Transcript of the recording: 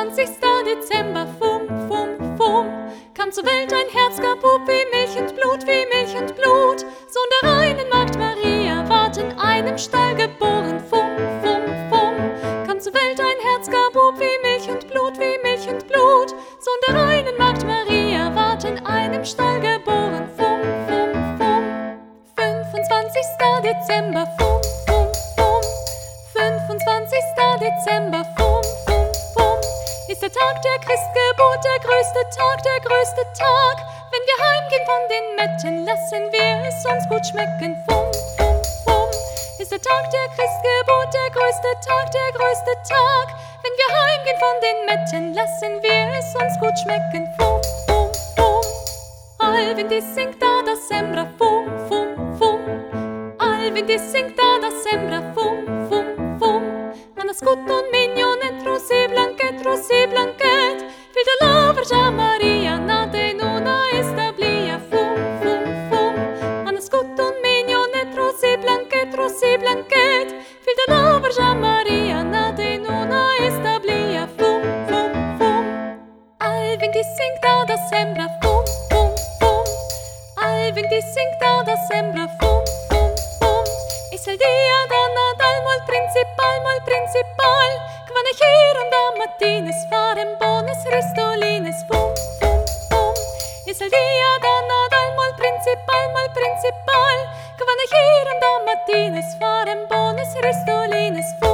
25. Dezember, fum, fum, fum, kam zur Welt ein Herzgabub wie Milch und Blut, wie Milch und Blut. Sohn der reinen Magd Maria, ward in einem Stall geboren, fum, fum, fum, kam zur Welt ein Herzgabub wie Milch und Blut, wie Milch und Blut. Sohn der reinen Magd Maria, ward in einem Stall geboren, fum, fum, fum. 25. Dezember, fum, fum, fum, 25. Dezember, fum, fum, fum, ist der Tag der Christgeburt, der größte Tag, der größte Tag. Wenn wir heimgehen von den Metten, lassen wir es uns gut schmecken, fum, fum, fum, ist der Tag der Christgeburt, der größte Tag, der größte Tag. Wenn wir heimgehen von den Metten, lassen wir es uns gut schmecken, fum, fum, fum. Allvin singt da das sembra, fum, fum, fum. Allvin singt da das sembra, fum, fum, fum. Ma nascut un mignonet rosé blanquet, fill de la Verge Maria, nata in una establia, fum, fum, fum. Ma nascut un mignonet rosé blanquet, fill de la Verge Maria, nata in una establia, fum, fum, fum. Allvin singt da das sembra, fum, fum, fum. Allvin singt da das sembra, fum, fum, fum. Es el dia da Nadal molt principal, quan echir da matines farem bones ristolines, fum, fum, fum. Es el dia da Nadal molt principal, quan echir da matines farem bones ristolines, fum.